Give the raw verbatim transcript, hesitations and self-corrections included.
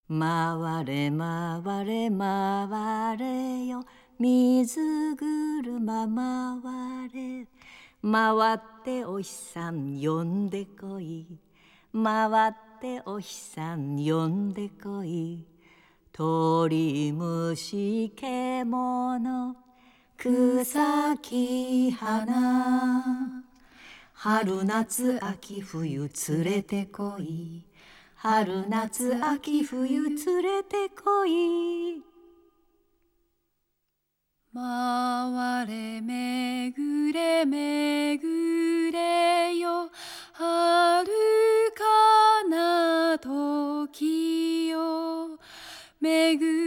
回れ回れ回れよ水車回れ回ってお日さん呼んでこい回ってお日さん呼んでこい鳥虫獣草木花春夏秋冬連れてこい春夏秋冬連れてこい回れめぐれめぐれよ遥かな時よめぐ